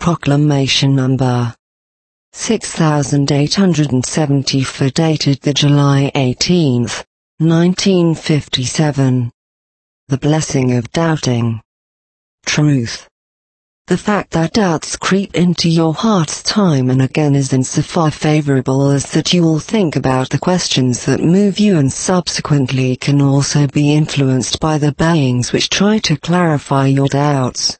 Proclamation Number 6874 dated the July 18, 1957. The Blessing of Doubting. Truth. The fact that doubts creep into your hearts time and again is insofar favorable as that you will think about the questions that move you and subsequently can also be influenced by the beings which try to clarify your doubts.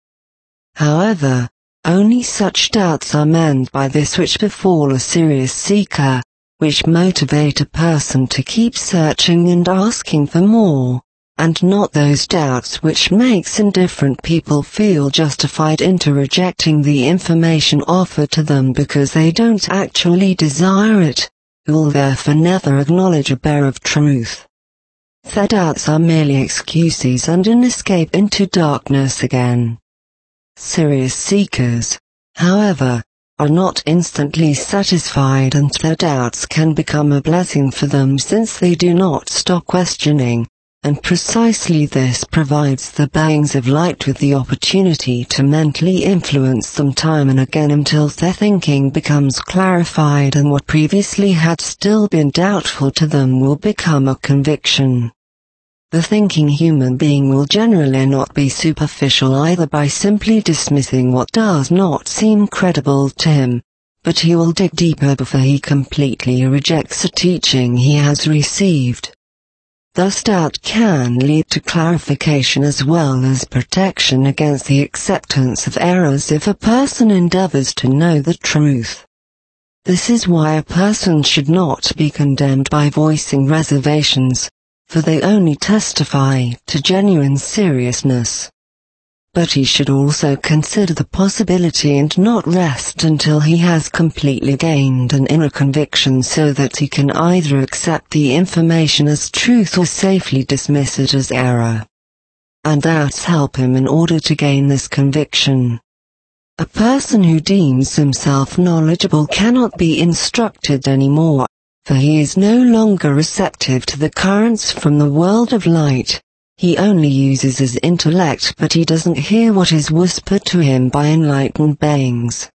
However, only such doubts are meant by this which befall a serious seeker, which motivate a person to keep searching and asking for more, and not those doubts which makes indifferent people feel justified into rejecting the information offered to them because they don't actually desire it, who will therefore never acknowledge a bearer of truth. Their doubts are merely excuses and an escape into darkness again. Serious seekers, however, are not instantly satisfied and their doubts can become a blessing for them since they do not stop questioning, and precisely this provides the beings of light with the opportunity to mentally influence them time and again until their thinking becomes clarified and what previously had still been doubtful to them will become a conviction. The thinking human being will generally not be superficial either by simply dismissing what does not seem credible to him, but he will dig deeper before he completely rejects a teaching he has received. Thus doubt can lead to clarification as well as protection against the acceptance of errors if a person endeavors to know the truth. This is why a person should not be condemned by voicing reservations, for they only testify to genuine seriousness. But he should also consider the possibility and not rest until he has completely gained an inner conviction so that he can either accept the information as truth or safely dismiss it as error. And doubts help him in order to gain this conviction. A person who deems himself knowledgeable cannot be instructed anymore, for he is no longer receptive to the currents from the world of light. He only uses his intellect but he doesn't hear what is whispered to him by enlightened beings.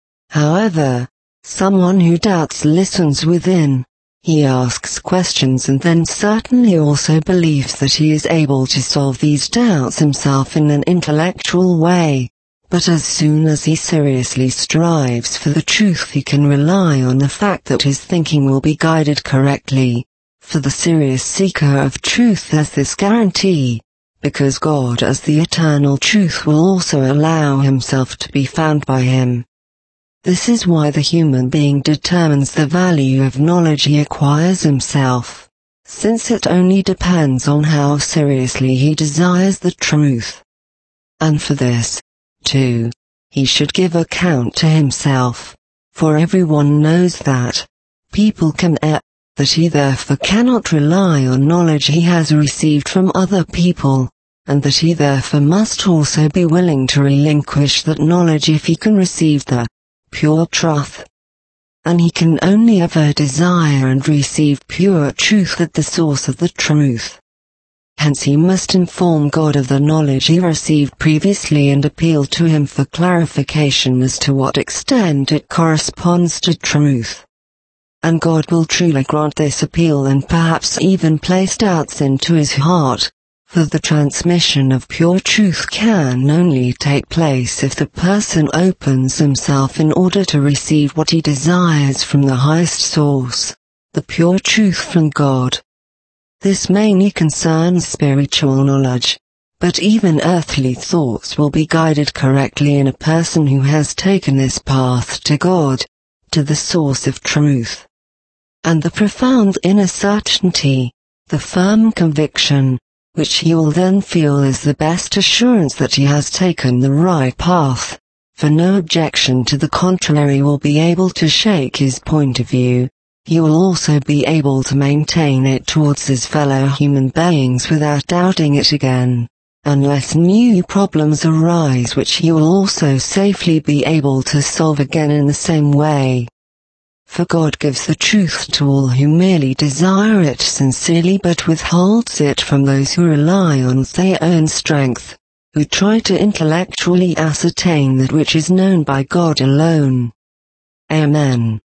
However, someone who doubts listens within. He asks questions and then certainly also believes that he is able to solve these doubts himself in an intellectual way. But as soon as he seriously strives for the truth he can rely on the fact that his thinking will be guided correctly. For the serious seeker of truth has this guarantee, because God as the eternal truth will also allow himself to be found by him. This is why the human being determines the value of knowledge he acquires himself, since it only depends on how seriously he desires the truth. And for this, too, he should give account to himself, for everyone knows that people can err, that he therefore cannot rely on knowledge he has received from other people, and that he therefore must also be willing to relinquish that knowledge if he can receive the pure truth. And he can only ever desire and receive pure truth at the source of the truth. Hence he must inform God of the knowledge he received previously and appeal to him for clarification as to what extent it corresponds to truth. And God will truly grant this appeal and perhaps even place doubts into his heart, for the transmission of pure truth can only take place if the person opens himself in order to receive what he desires from the highest source, the pure truth from God. This mainly concerns spiritual knowledge, but even earthly thoughts will be guided correctly in a person who has taken this path to God, to the source of truth. And the profound inner certainty, the firm conviction, which he will then feel is the best assurance that he has taken the right path, for no objection to the contrary will be able to shake his point of view. He will also be able to maintain it towards his fellow human beings without doubting it again, unless new problems arise which he will also safely be able to solve again in the same way. For God gives the truth to all who merely desire it sincerely but withholds it from those who rely on their own strength, who try to intellectually ascertain that which is known by God alone. Amen.